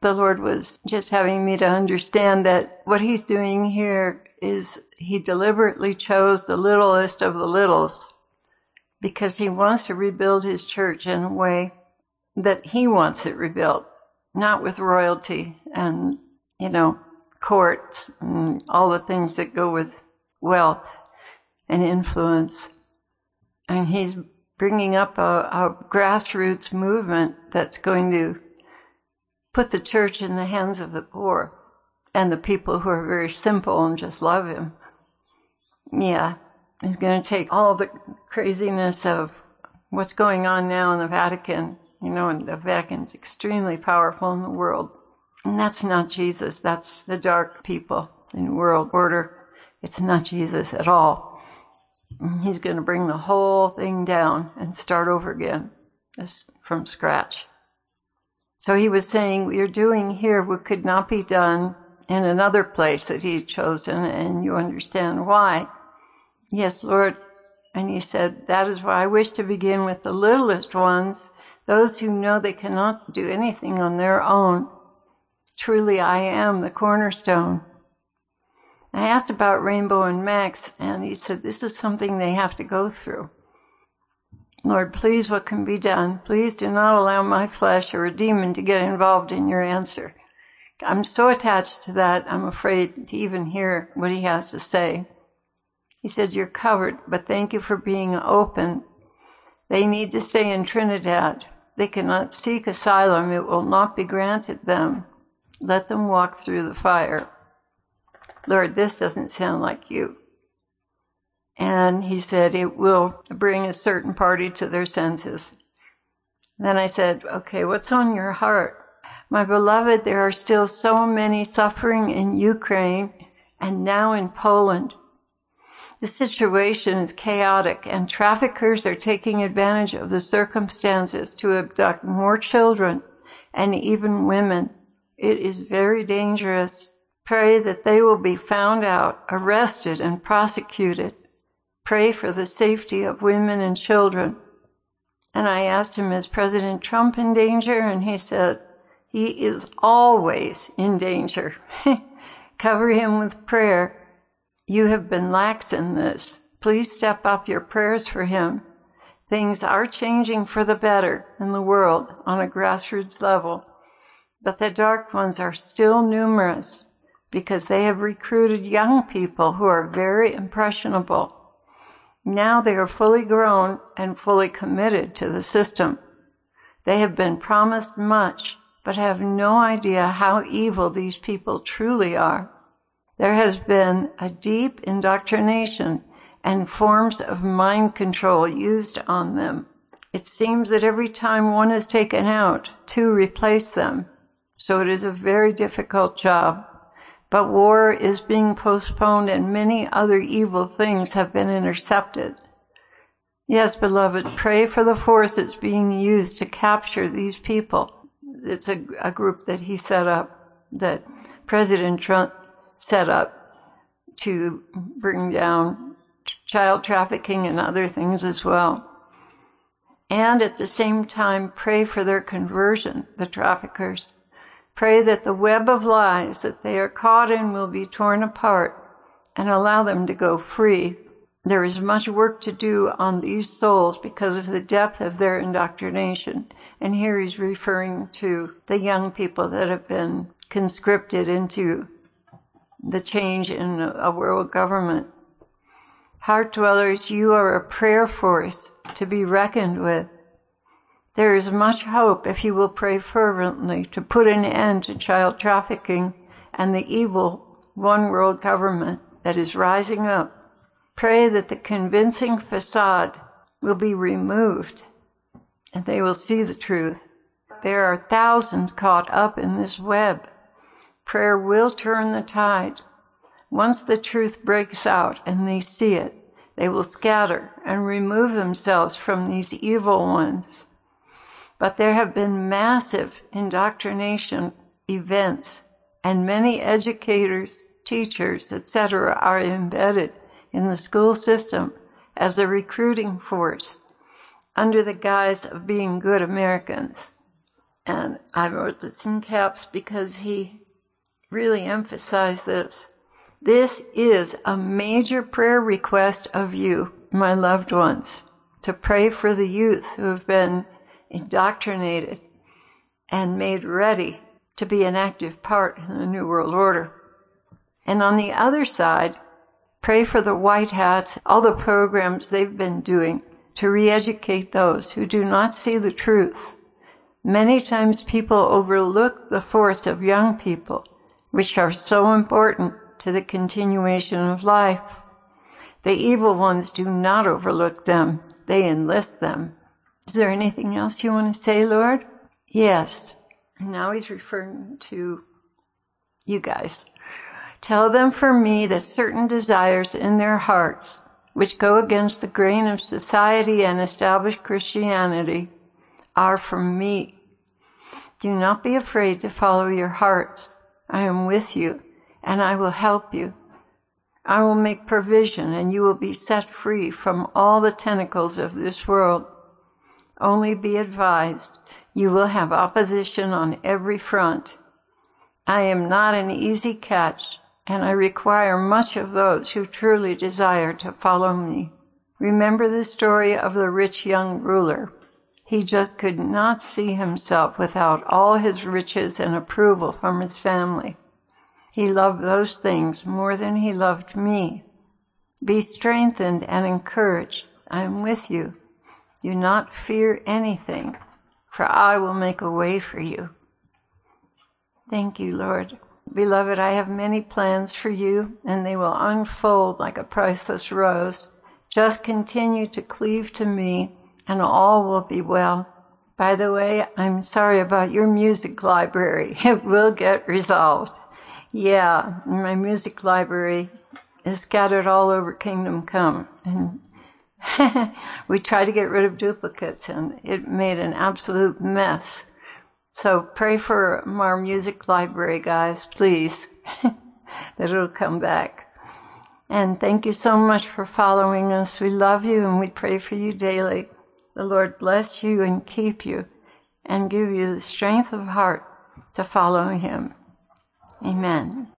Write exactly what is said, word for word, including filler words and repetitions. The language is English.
the Lord was just having me to understand that what he's doing here is he deliberately chose the littlest of the littles because he wants to rebuild his church in a way that he wants it rebuilt, not with royalty and, you know, courts and all the things that go with wealth and influence. And he's bringing up a, a grassroots movement that's going to put the church in the hands of the poor and the people who are very simple and just love him. Yeah, he's going to take all the craziness of what's going on now in the Vatican, you know, and the Vatican's extremely powerful in the world. And that's not Jesus. That's the dark people in world order. It's not Jesus at all. And he's going to bring the whole thing down and start over again, just from scratch. So he was saying, we are doing here what could not be done in another place that he had chosen, and you understand why. Yes, Lord. And he said, that is why I wish to begin with the littlest ones, those who know they cannot do anything on their own. Truly, I am the cornerstone. I asked about Rainbow and Max, and he said, this is something they have to go through. Lord, please, what can be done? Please do not allow my flesh or a demon to get involved in your answer. I'm so attached to that, I'm afraid to even hear what he has to say. He said, you're covered, but thank you for being open. They need to stay in Trinidad. They cannot seek asylum. It will not be granted them. Let them walk through the fire. Lord, this doesn't sound like you. And he said, it will bring a certain party to their senses. Then I said, okay, what's on your heart? My beloved, there are still so many suffering in Ukraine and now in Poland. The situation is chaotic, and traffickers are taking advantage of the circumstances to abduct more children and even women. It is very dangerous. Pray that they will be found out, arrested, and prosecuted. Pray for the safety of women and children. And I asked him, is President Trump in danger? And he said, he is always in danger. Cover him with prayer. You have been lax in this. Please step up your prayers for him. Things are changing for the better in the world on a grassroots level, but the dark ones are still numerous because they have recruited young people who are very impressionable. Now they are fully grown and fully committed to the system. They have been promised much, but have no idea how evil these people truly are. There has been a deep indoctrination and forms of mind control used on them. It seems that every time one is taken out, two replace them. So it is a very difficult job. But war is being postponed and many other evil things have been intercepted. Yes, beloved, pray for the forces being used to capture these people. It's a, a group that he set up, that President Trump set up to bring down child trafficking and other things as well. And at the same time, pray for their conversion, the traffickers. Pray that the web of lies that they are caught in will be torn apart and allow them to go free. There is much work to do on these souls because of the depth of their indoctrination. And here he's referring to the young people that have been conscripted into the change in a world government. Heart dwellers, you are a prayer force to be reckoned with. There is much hope if you will pray fervently to put an end to child trafficking and the evil one world government that is rising up. Pray that the convincing facade will be removed and they will see the truth. There are thousands caught up in this web. Prayer will turn the tide. Once the truth breaks out and they see it, they will scatter and remove themselves from these evil ones. But there have been massive indoctrination events, and many educators, teachers, et cetera are embedded in the school system as a recruiting force under the guise of being good Americans. And I wrote this in caps because he really emphasized this. This is a major prayer request of you, my loved ones, to pray for the youth who have been indoctrinated and made ready to be an active part in the New World Order. And on the other side, pray for the white hats, all the programs they've been doing to re-educate those who do not see the truth. Many times people overlook the force of young people, which are so important to the continuation of life. The evil ones do not overlook them. They enlist them. Is there anything else you want to say, Lord? Yes. Now he's referring to you guys. Tell them for me that certain desires in their hearts, which go against the grain of society and established Christianity, are from me. Do not be afraid to follow your hearts. I am with you, and I will help you. I will make provision, and you will be set free from all the tentacles of this world. Only be advised, you will have opposition on every front. I am not an easy catch, and I require much of those who truly desire to follow me. Remember the story of the rich young ruler. He just could not see himself without all his riches and approval from his family. He loved those things more than he loved me. Be strengthened and encouraged. I am with you. Do not fear anything, for I will make a way for you. Thank you, Lord. Beloved, I have many plans for you, and they will unfold like a priceless rose. Just continue to cleave to me, and all will be well. By the way, I'm sorry about your music library. It will get resolved. Yeah, my music library is scattered all over Kingdom Come. And we tried to get rid of duplicates, and it made an absolute mess. So pray for our music library, guys, please, that it'll come back. And thank you so much for following us. We love you, and we pray for you daily. The Lord bless you and keep you and give you the strength of heart to follow him. Amen.